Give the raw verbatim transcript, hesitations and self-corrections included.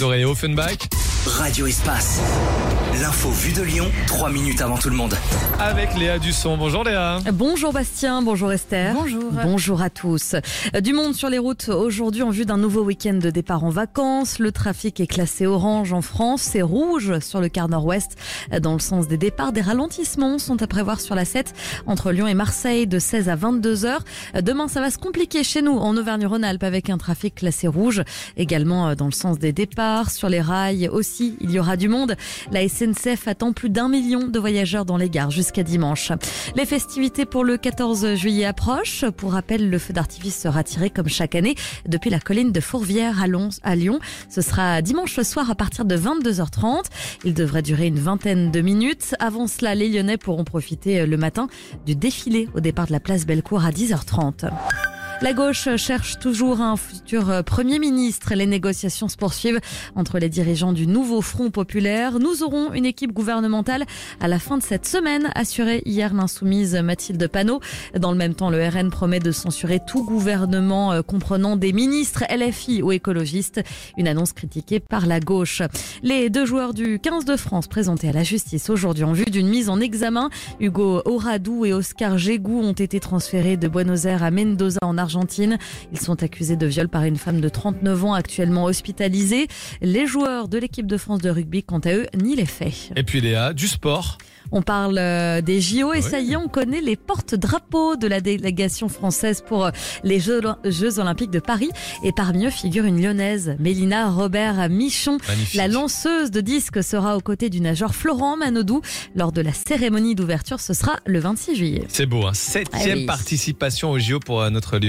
aurez Offenbach. Radio Espace. L'info vue de Lyon, trois minutes avant tout le monde. Avec Léa Dusson. Bonjour Léa. Bonjour Bastien, bonjour Esther. Bonjour. Bonjour à tous. Du monde sur les routes aujourd'hui en vue d'un nouveau week-end de départ en vacances. Le trafic est classé orange en France, c'est rouge sur le quart nord-ouest. Dans le sens des départs, des ralentissements sont à prévoir sur la sept entre Lyon et Marseille de seize à vingt-deux heures. Demain, ça va se compliquer chez nous en Auvergne-Rhône-Alpes avec un trafic classé rouge. Également dans le sens des départs, sur les rails aussi, il y aura du monde. La S N C F attend plus d'un million de voyageurs dans les gares jusqu'à dimanche. Les festivités pour le quatorze juillet approchent. Pour rappel, le feu d'artifice sera tiré comme chaque année depuis la colline de Fourvière à Lyon. Ce sera dimanche soir à partir de vingt-deux heures trente. Il devrait durer une vingtaine de minutes. Avant cela, les Lyonnais pourront profiter le matin du défilé au départ de la place Bellecour à dix heures trente. La gauche cherche toujours un futur Premier ministre. Les négociations se poursuivent entre les dirigeants du nouveau Front populaire. Nous aurons une équipe gouvernementale à la fin de cette semaine, assurait hier l'insoumise Mathilde Panot. Dans le même temps, le R N promet de censurer tout gouvernement comprenant des ministres L F I ou écologistes. Une annonce critiquée par la gauche. Les deux joueurs du quinze de France présentés à la justice aujourd'hui en vue d'une mise en examen. Hugo Oradou et Oscar Gégou ont été transférés de Buenos Aires à Mendoza en Argentine. Argentine. Ils sont accusés de viol par une femme de trente-neuf ans actuellement hospitalisée. Les joueurs de l'équipe de France de rugby, quant à eux, nient les faits. Et puis Léa, du sport. On parle des J O et Oui. ça y est, on connaît les porte-drapeaux de la délégation française pour les Jeux, Jeux Olympiques de Paris. Et parmi eux figure une Lyonnaise, Mélina Robert-Michon. Magnifique. La lanceuse de disques sera aux côtés du nageur Florent Manodou lors de la cérémonie d'ouverture. Ce sera le vingt-six juillet. C'est beau, hein. Septième Ah oui. participation aux J O pour euh, notre Lyon.